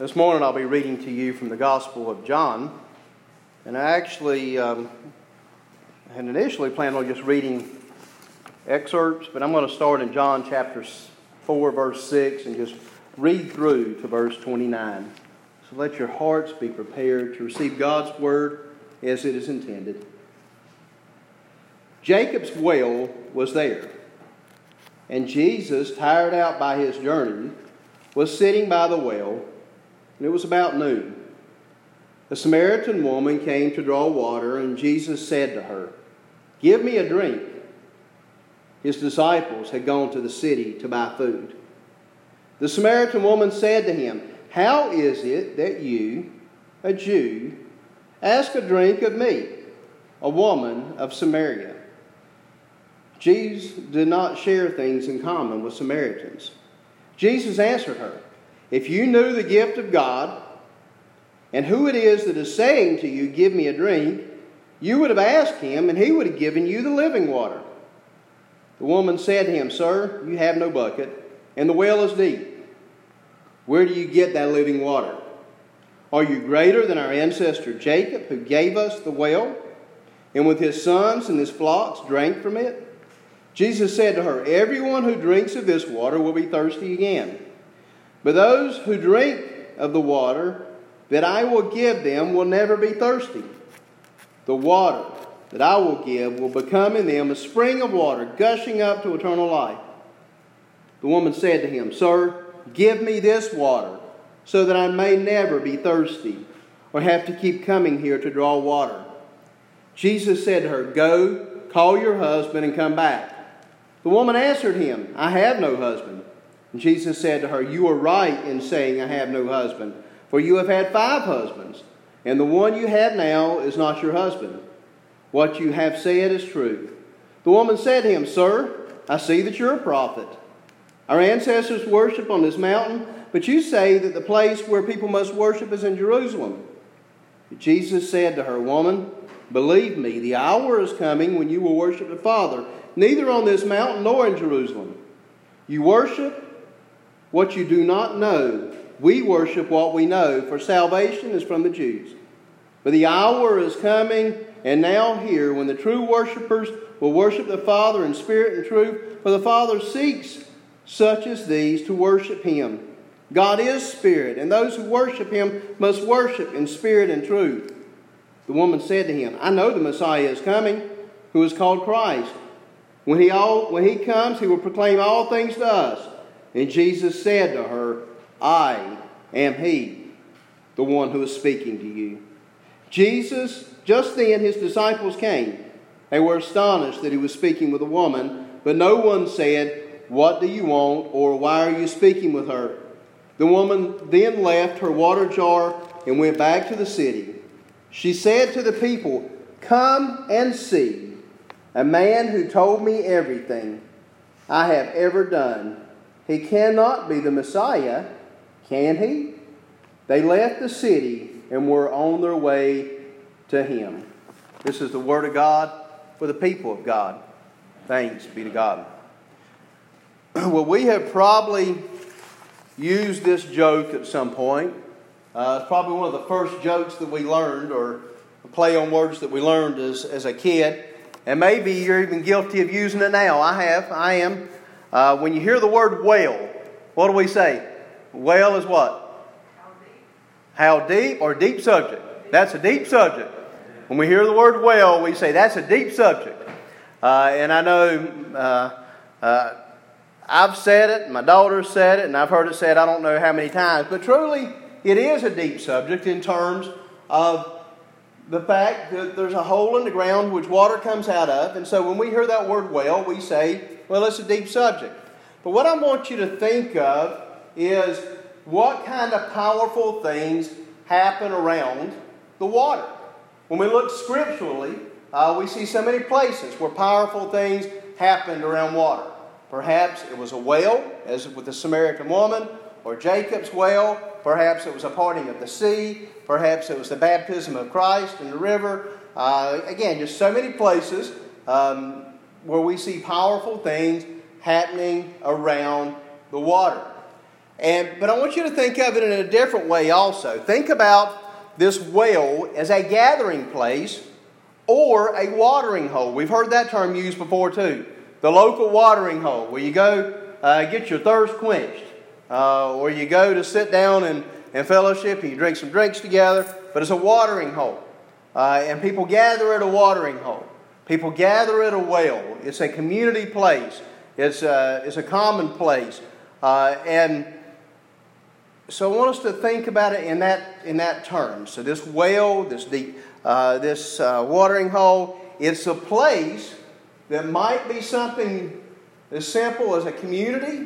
This morning I'll be reading to you from the Gospel of John. And I actually had initially planned on just reading excerpts, but I'm going to start in John chapter 4, verse 6, and just read through to verse 29. So let your hearts be prepared to receive God's word as it is intended. Jacob's well was there, and Jesus, tired out by his journey, was sitting by the well, and it was about noon. A Samaritan woman came to draw water, and Jesus said to her, "Give me a drink." His disciples had gone to the city to buy food. The Samaritan woman said to him, "How is it that you, a Jew, ask a drink of me, a woman of Samaria?" Jews did not share things in common with Samaritans. Jesus answered her, "If you knew the gift of God, and who it is that is saying to you, 'Give me a drink,' you would have asked him, and he would have given you the living water." The woman said to him, "Sir, you have no bucket, and the well is deep. Where do you get that living water? Are you greater than our ancestor Jacob, who gave us the well, and with his sons and his flocks drank from it?" Jesus said to her, "Everyone who drinks of this water will be thirsty again. But those who drink of the water that I will give them will never be thirsty. The water that I will give will become in them a spring of water gushing up to eternal life." The woman said to him, "Sir, give me this water so that I may never be thirsty or have to keep coming here to draw water." Jesus said to her, "Go, call your husband and come back." The woman answered him, "I have no husband." And Jesus said to her, "You are right in saying, 'I have no husband,' for you have had 5 husbands, and the one you have now is not your husband. What you have said is true." The woman said to him, "Sir, I see that you're a prophet. Our ancestors worship on this mountain, but you say that the place where people must worship is in Jerusalem." Jesus said to her, "Woman, believe me, the hour is coming when you will worship the Father, neither on this mountain nor in Jerusalem. You worship what you do not know. We worship what we know, for salvation is from the Jews. But the hour is coming, and now here, when the true worshipers will worship the Father in spirit and truth, for the Father seeks such as these to worship Him. God is spirit, and those who worship Him must worship in spirit and truth." The woman said to him, "I know the Messiah is coming, who is called Christ. When he comes, He will proclaim all things to us." And Jesus said to her, "I am He, the one who is speaking to you." Just then his disciples came. They were astonished that He was speaking with a woman, but no one said, "What do you want?" or "Why are you speaking with her?" The woman then left her water jar and went back to the city. She said to the people, "Come and see a man who told me everything I have ever done. He cannot be the Messiah, can he?" They left the city and were on their way to Him. This is the word of God for the people of God. Thanks be to God. Well, we have probably used this joke at some point. It's probably one of the first jokes that we learned, or a play on words that we learned as a kid. And maybe you're even guilty of using it now. I am. When you hear the word well, what do we say? Well is what? How deep, or deep subject. That's a deep subject. When we hear the word well, we say that's a deep subject. And I know I've said it, my daughter said it, and I've heard it said I don't know how many times. But truly, it is a deep subject in terms of the fact that there's a hole in the ground which water comes out of. And so when we hear that word well, we say, well, it's a deep subject. But what I want you to think of is what kind of powerful things happen around the water. When we look scripturally, we see so many places where powerful things happened around water. Perhaps it was a well, as with the Samaritan woman, or Jacob's well. Perhaps it was a parting of the sea. Perhaps it was the baptism of Christ in the river. Again, just so many places where we see powerful things happening around the water. But I want you to think of it in a different way also. Think about this well as a gathering place or a watering hole. We've heard that term used before too. The local watering hole, where you go get your thirst quenched. Or you go to sit down and fellowship and you drink some drinks together. But it's a watering hole. And people gather at a watering hole. People gather at a well. It's a community place. It's a common place. And so I want us to think about it in that term. So this well, this watering hole, it's a place that might be something as simple as a community,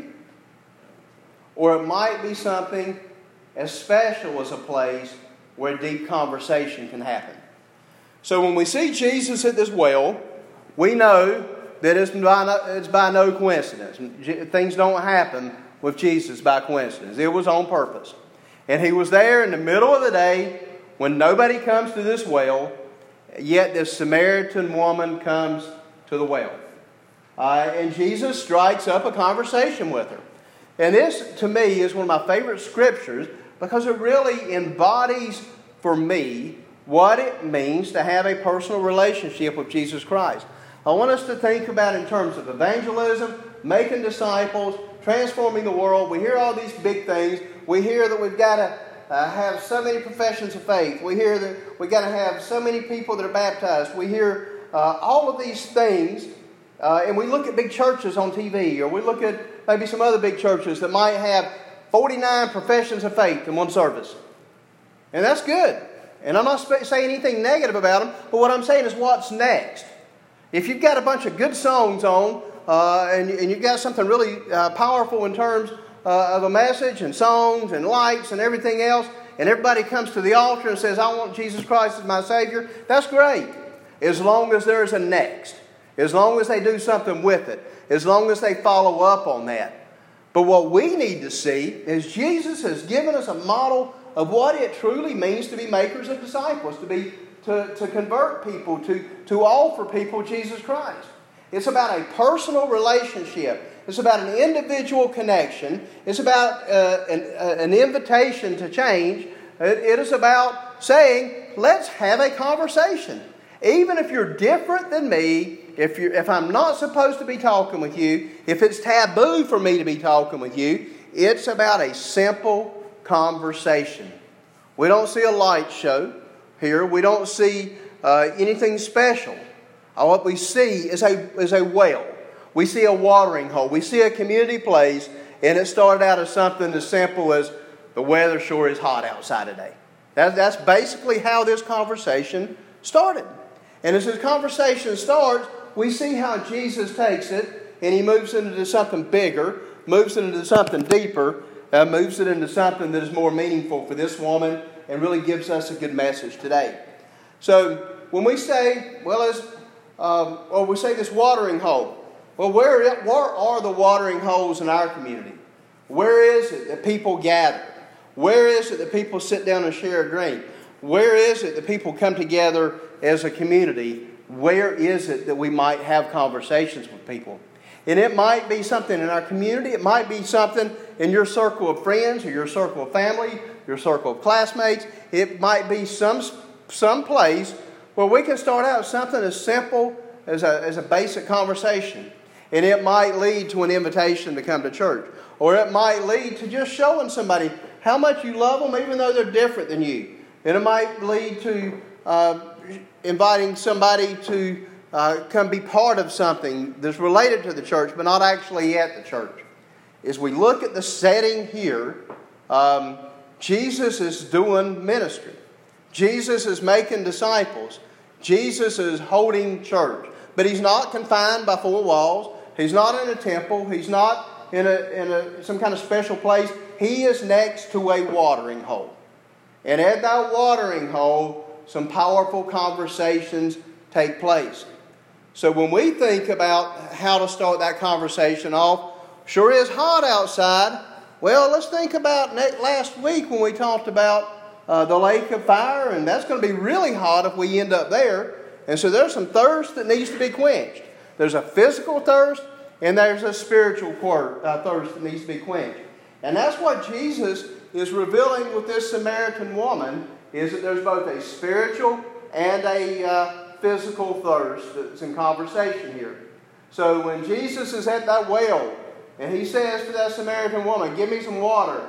or it might be something as special as a place where deep conversation can happen. So when we see Jesus at this well, we know that it's by no coincidence. Things don't happen with Jesus by coincidence. It was on purpose. And He was there in the middle of the day when nobody comes to this well, yet this Samaritan woman comes to the well. And Jesus strikes up a conversation with her. And this, to me, is one of my favorite scriptures because it really embodies for me what it means to have a personal relationship with Jesus Christ. I want us to think about it in terms of evangelism, making disciples, transforming the world. We hear all these big things. We hear that we've got to have so many professions of faith. We hear that we've got to have so many people that are baptized. We hear all of these things. And we look at big churches on TV, or we look at maybe some other big churches that might have 49 professions of faith in one service. And that's good. And I'm not saying anything negative about them, but what I'm saying is what's next. If you've got a bunch of good songs on, and you've got something really powerful in terms of a message and songs and lights and everything else, and everybody comes to the altar and says, I want Jesus Christ as my Savior, that's great. As long as there's a next. As long as they do something with it. As long as they follow up on that. But what we need to see is Jesus has given us a model of what it truly means to be makers of disciples. To convert people. To offer people Jesus Christ. It's about a personal relationship. It's about an individual connection. It's about an invitation to change. It is about saying, let's have a conversation. Even if you're different than me, if I'm not supposed to be talking with you, if it's taboo for me to be talking with you, it's about a simple conversation. We don't see a light show here. We don't see anything special. What we see is a well. We see a watering hole. We see a community place, and it started out as something as simple as the weather sure is hot outside today. That's basically how this conversation started. And as this conversation starts, we see how Jesus takes it and He moves it into something bigger, moves it into something deeper, moves it into something that is more meaningful for this woman and really gives us a good message today. So when we say, or we say this watering hole, well, where are the watering holes in our community? Where is it that people gather? Where is it that people sit down and share a drink? Where is it that people come together as a community? Where is it that we might have conversations with people? And it might be something in our community. It might be something in your circle of friends or your circle of family, your circle of classmates. It might be some place where we can start out something as simple as a basic conversation. And it might lead to an invitation to come to church. Or it might lead to just showing somebody how much you love them even though they're different than you. And it might lead to inviting somebody to come be part of something that's related to the church, but not actually at the church. As we look at the setting here, Jesus is doing ministry. Jesus is making disciples. Jesus is holding church. But He's not confined by four walls. He's not in a temple. He's not in some kind of special place. He is next to a watering hole. And at that watering hole, some powerful conversations take place. So when we think about how to start that conversation off, sure is hot outside. Well, let's think about last week when we talked about the lake of fire, and that's going to be really hot if we end up there. And so there's some thirst that needs to be quenched. There's a physical thirst, and there's a spiritual thirst that needs to be quenched. And that's what Jesus is revealing with this Samaritan woman, is that there's both a spiritual and a physical thirst that's in conversation here. So when Jesus is at that well, and he says to that Samaritan woman, give me some water.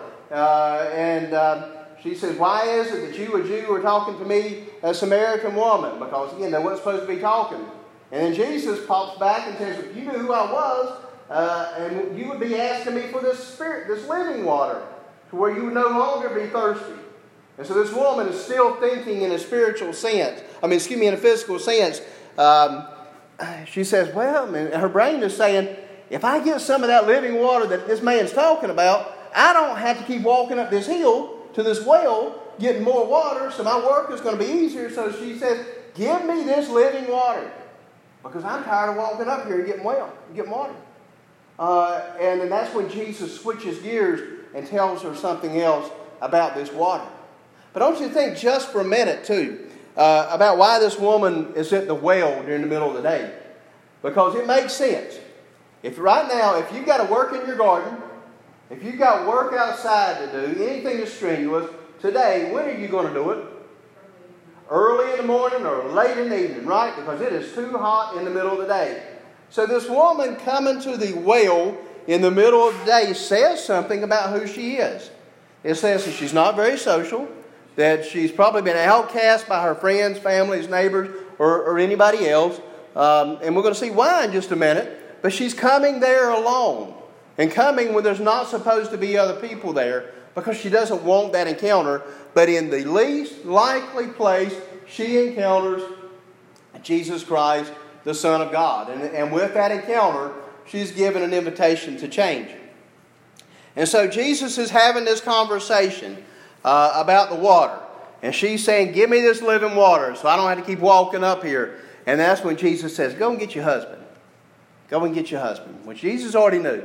She says, why is it that you, a Jew, are talking to me, a Samaritan woman? Because, again, they weren't supposed to be talking. And then Jesus pops back and says, if you knew who I was, and you would be asking me for this living water, to where you would no longer be thirsty. And so this woman is still thinking in a spiritual sense. in a physical sense. She says, well, and her brain is saying, if I get some of that living water that this man's talking about, I don't have to keep walking up this hill to this well, getting more water, so my work is going to be easier. So she says, give me this living water, because I'm tired of walking up here and getting water. And then that's when Jesus switches gears and tells her something else about this water. But don't you think just for a minute, too, about why this woman is at the well during the middle of the day? Because it makes sense. If you've got to work in your garden, if you've got work outside to do, anything that's strenuous, today, when are you going to do it? Early in the morning or late in the evening, right? Because it is too hot in the middle of the day. So this woman coming to the well in the middle of the day says something about who she is. It says that she's not very social, that she's probably been outcast by her friends, families, neighbors, or anybody else. And we're going to see why in just a minute. But she's coming there alone. And coming when there's not supposed to be other people there, because she doesn't want that encounter. But in the least likely place, she encounters Jesus Christ, the Son of God. And with that encounter, she's given an invitation to change. And so Jesus is having this conversation about the water. And she's saying, give me this living water so I don't have to keep walking up here. And that's when Jesus says, go and get your husband. Go and get your husband. Which Jesus already knew.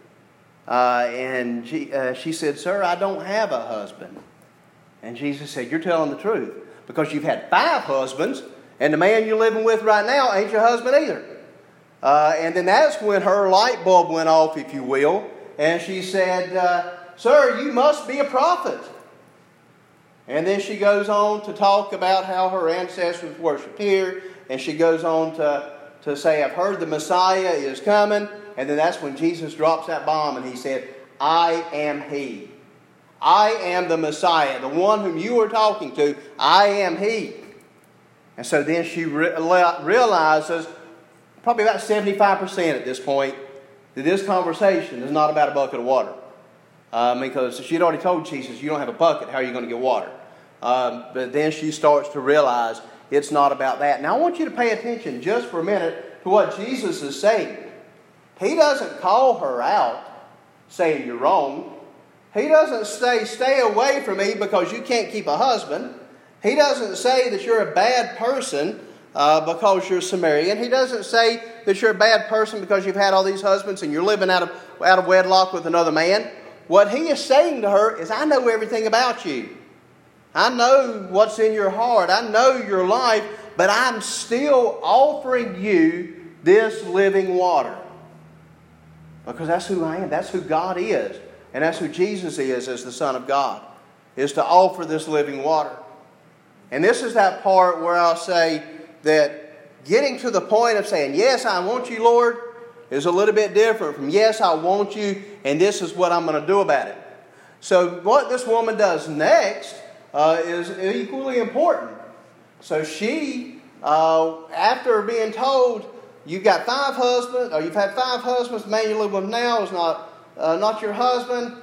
And she said, sir, I don't have a husband. And Jesus said, you're telling the truth. Because you've had 5 husbands, and the man you're living with right now ain't your husband either. And then that's when her light bulb went off, if you will. And she said, sir, you must be a prophet. And then she goes on to talk about how her ancestors worshipped here. And she goes on to say, I've heard the Messiah is coming. And then that's when Jesus drops that bomb and he said, I am he. I am the Messiah, the one whom you are talking to. I am he. And so then she realizes, probably about 75% at this point, that this conversation is not about a bucket of water. Because she had already told Jesus, you don't have a bucket, how are you going to get water? But then she starts to realize it's not about that. Now I want you to pay attention just for a minute to what Jesus is saying. He doesn't call her out saying you're wrong. He doesn't say stay away from me because you can't keep a husband. He doesn't say that you're a bad person because you're Samaritan. He doesn't say that you're a bad person because you've had all these husbands and you're living out of wedlock with another man. What he is saying to her is, I know everything about you. I know what's in your heart. I know your life, but I'm still offering you this living water. Because that's who I am. That's who God is. And that's who Jesus is as the Son of God, is to offer this living water. And this is that part where I'll say that getting to the point of saying, yes, I want you, Lord, is a little bit different from, yes, I want you, and this is what I'm going to do about it. So what this woman does next is equally important. So she, after being told, you've got 5 husbands, or you've had 5 husbands, the man you live with now is not your husband,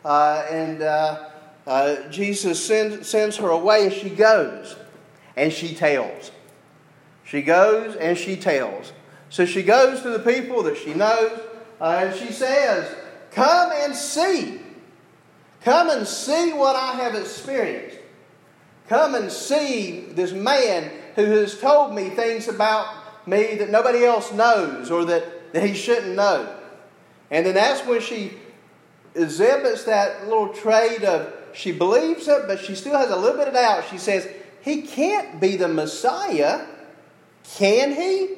Jesus sends her away, and she goes, and she tells. She goes and she tells. So she goes to the people that she knows, and she says, come and see. Come and see what I have experienced. Come and see this man who has told me things about me that nobody else knows, or that he shouldn't know. And then that's when she exhibits that little trait of, she believes it, but she still has a little bit of doubt. She says, he can't be the Messiah, can he?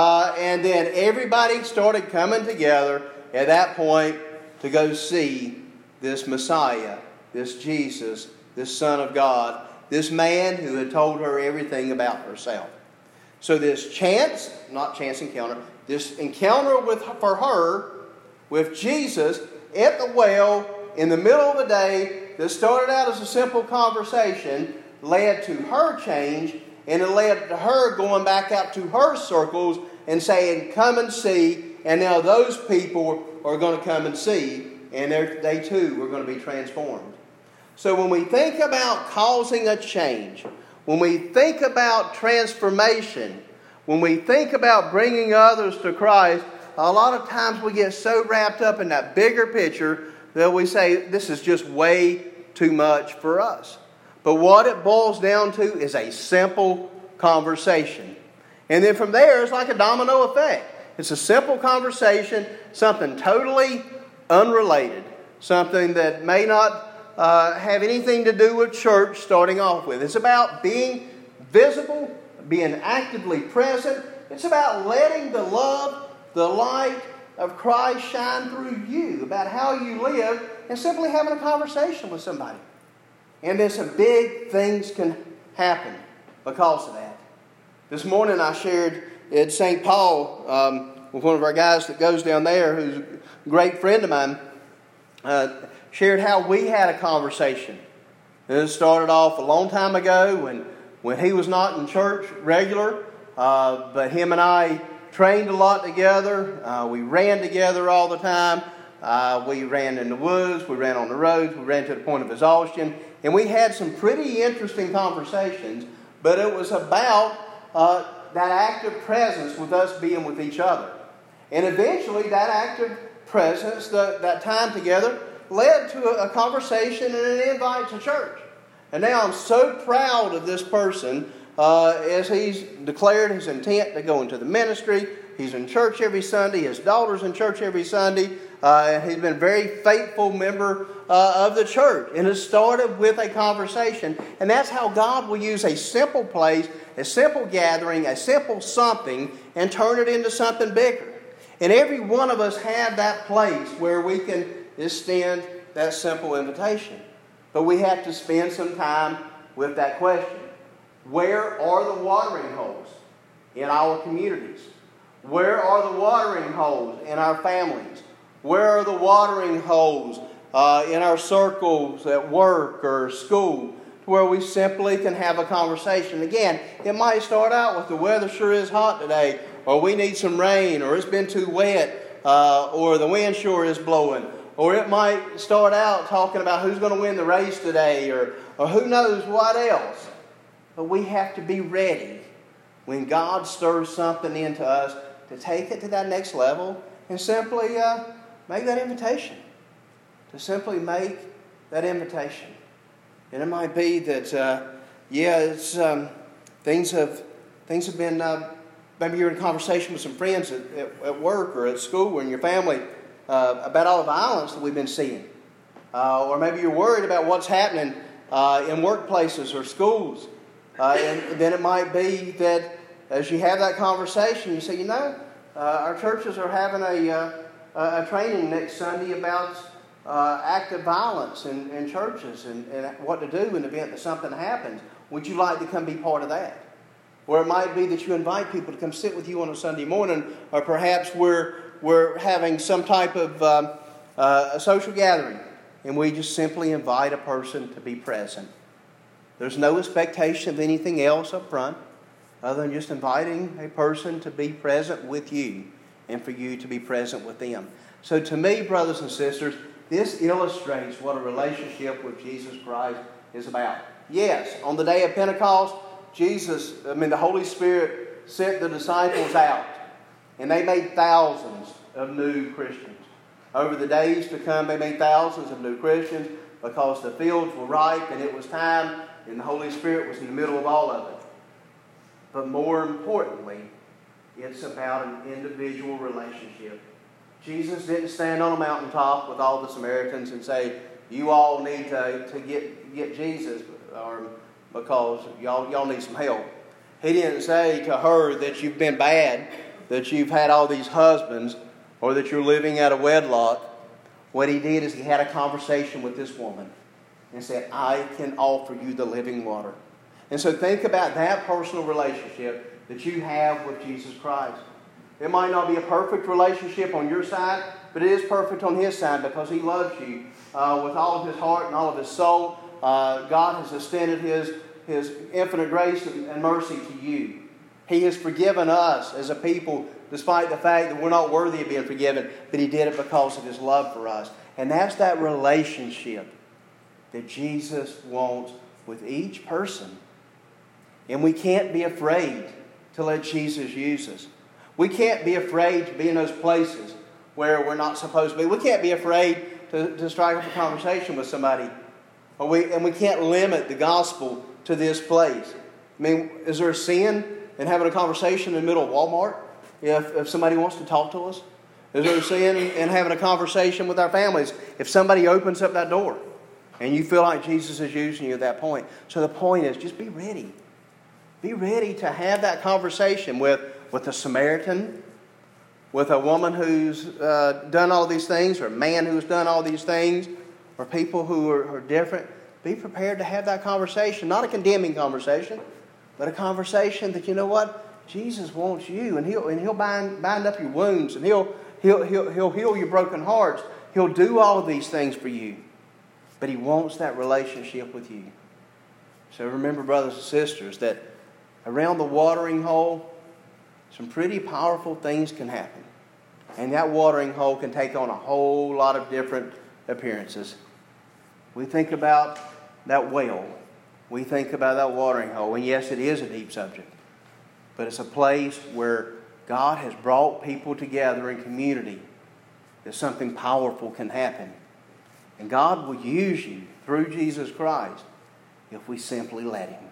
And then everybody started coming together at that point to go see this Messiah, this Jesus, this Son of God, this man who had told her everything about herself. So this encounter, this encounter for her with Jesus at the well in the middle of the day that started out as a simple conversation led to her change, and it led to her going back out to her circles and saying, "Come and see." And now those people are going to come and see, and they too are going to be transformed. So when we think about causing a change, when we think about transformation, when we think about bringing others to Christ, a lot of times we get so wrapped up in that bigger picture that we say, this is just way too much for us. But what it boils down to is a simple conversation. And then from there, it's like a domino effect. It's a simple conversation, something totally unrelated, something that may not have anything to do with church starting off with. It's about being visible, being actively present. It's about letting the love, the light of Christ shine through you, about how you live, and simply having a conversation with somebody. And then some big things can happen because of that. This morning I shared at St. Paul with one of our guys that goes down there, who's a great friend of mine, shared how we had a conversation. And it started off a long time ago when he was not in church regular, but him and I trained a lot together. We ran together all the time. We ran in the woods. We ran on the roads. We ran to the point of exhaustion. And we had some pretty interesting conversations, but it was about that active presence with us being with each other. And eventually that active presence, that time together, led to a conversation and an invite to church. And now I'm so proud of this person as he's declared his intent to go into the ministry. He's in church every Sunday. His daughter's in church every Sunday. He's been a very faithful member of the church. And it started with a conversation. And that's how God will use a simple place, a simple gathering, a simple something, and turn it into something bigger. And every one of us have that place where we can extend that simple invitation. But we have to spend some time with that question. Where are the watering holes in our communities? Where are the watering holes in our families? Where are the watering holes in our circles at work or school, where we simply can have a conversation? Again, it might start out with the weather sure is hot today, or we need some rain, or it's been too wet, or the wind sure is blowing. Or it might start out talking about who's going to win the race today, or who knows what else. But we have to be ready when God stirs something into us to take it to that next level and simply make that invitation. To simply make that invitation. And it might be that, things have been, maybe you're in conversation with some friends at work or at school or in your family about all the violence that we've been seeing. Or maybe you're worried about what's happening in workplaces or schools. And then it might be that as you have that conversation, you say, our churches are having a training next Sunday about active violence in churches and what to do in the event that something happens. Would you like to come be part of that? Or it might be that you invite people to come sit with you on a Sunday morning, or perhaps we're having some type of a social gathering, and we just simply invite a person to be present. There's no expectation of anything else up front other than just inviting a person to be present with you and for you to be present with them. So to me, brothers and sisters, this illustrates what a relationship with Jesus Christ is about. Yes, on the day of Pentecost, the Holy Spirit sent the disciples out, and they made thousands of new Christians. Over the days to come, they made thousands of new Christians because the fields were ripe and it was time, and the Holy Spirit was in the middle of all of it. But more importantly, it's about an individual relationship. Jesus didn't stand on a mountaintop with all the Samaritans and say, you all need to get Jesus because y'all need some help. He didn't say to her that you've been bad, that you've had all these husbands, or that you're living out of wedlock, What he did is he had a conversation with this woman and said, I can offer you the living water. And so think about that personal relationship that you have with Jesus Christ. It might not be a perfect relationship on your side, but it is perfect on His side because He loves you with all of His heart and all of His soul. God has extended His infinite grace and mercy to you. He has forgiven us as a people despite the fact that we're not worthy of being forgiven, but He did it because of His love for us. And that's that relationship that Jesus wants with each person. And we can't be afraid to let Jesus use us. We can't be afraid to be in those places where we're not supposed to be. We can't be afraid to strike up a conversation with somebody. And we can't limit the gospel to this place. I mean, is there a sin in having a conversation in the middle of Walmart if somebody wants to talk to us? Is there a sin in having a conversation with our families if somebody opens up that door and you feel like Jesus is using you at that point? So the point is, just be ready. Be ready to have that conversation with a Samaritan, with a woman who's done all these things, or a man who's done all these things, or people who are different. Be prepared to have that conversation. Not a condemning conversation, but a conversation that, you know what? Jesus wants you, and He'll bind up your wounds, and He'll heal your broken hearts. He'll do all of these things for you. But He wants that relationship with you. So remember, brothers and sisters, that around the watering hole, some pretty powerful things can happen. And that watering hole can take on a whole lot of different appearances. We think about that well. We think about that watering hole. And yes, it is a deep subject. But it's a place where God has brought people together in community that something powerful can happen. And God will use you through Jesus Christ if we simply let Him.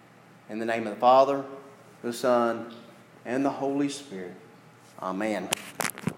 In the name of the Father, the Son, and the Holy Spirit. Amen.